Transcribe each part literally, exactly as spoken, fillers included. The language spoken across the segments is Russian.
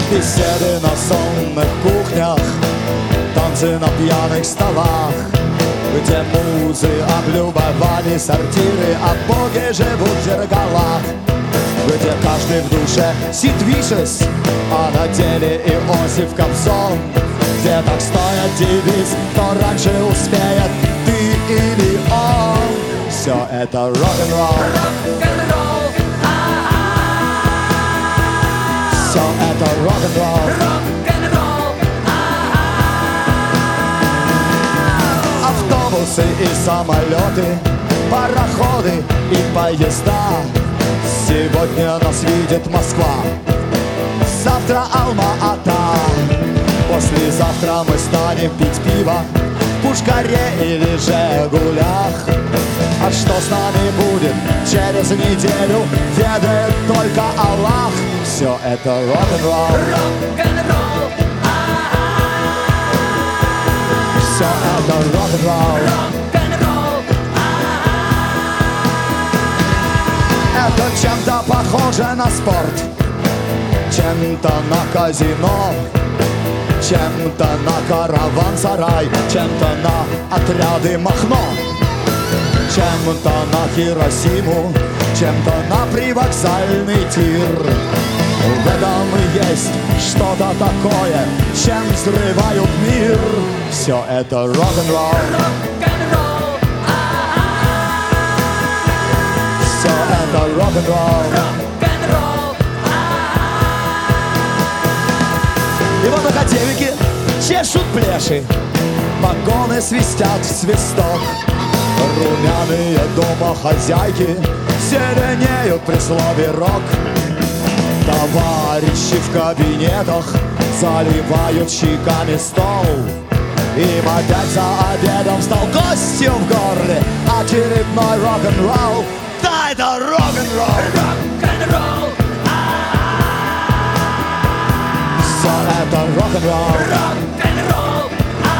Беседы на сонных кухнях, танцы на пьяных столах, где музы облюбовали сортиры, а боги живут в зеркалах, где каждый в душе Сид Вишес, а на деле Иосиф Кобзон, где так стоит девиз, кто раньше успеет, ты или он. Все это рок-н-ролл, Рок-н-ролл, все это рок-н-ролл. рок-н-ролл, Автобусы и самолеты, пароходы и поезда. Сегодня нас видит Москва, завтра Алма-Ата. Послезавтра мы станем пить пиво в Пушкаре или Жигулях. А что с нами будет через неделю, ведает только Аллах. Все это рок-н-ролл, рок-н-ролл, все это рок-н-ролл. рок-н-ролл, Это чем-то похоже на спорт, чем-то на казино, чем-то на караван-сарай, чем-то на отряды Махно, чем-то на Хиросиму, чем-то на привокзальный тир. В этом и есть что-то такое, чем взрывают мир. Все это рок-н-ролл, рок-н-ролл, все это рок-н-ролл. рок-н-ролл, И вот академики чешут плеши, вагоны свистят в свисток. Румяные домохозяйки зеленеют при слове рок. Товарищи в кабинетах заливают щеками стол. Им опять за обедом стал гостью в горле очередной рок-н-ролл. Да, это рок-н-ролл, рок-н-ролл, все это рок-н-ролл. рок-н-ролл,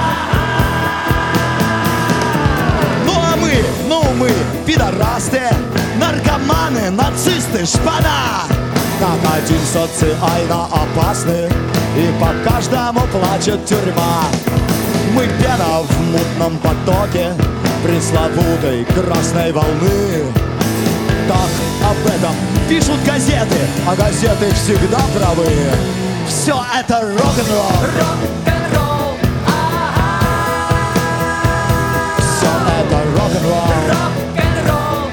Ну а мы, ну мы, пидорасты, наркоманы, нацисты, шпана. Как один социально опасны, и по каждому плачет тюрьма. Мы пена в мутном потоке пресловутой красной волны. Так об этом пишут газеты, а газеты всегда правы. Все это рок-н-ролл, рок-н-ролл, все это рок-н-ролл. рок-н-ролл,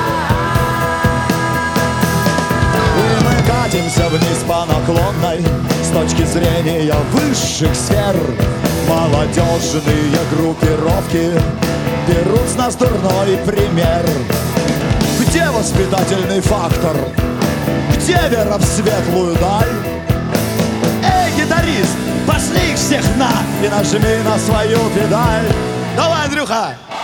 И мы катимся вниз по наклонной с точки зрения высших сфер. Молодежные группировки берут с нас дурной пример. Где воспитательный фактор? Где вера в светлую даль? Эй, гитарист, пошли их всех на и нажми на свою педаль. Давай, Андрюха!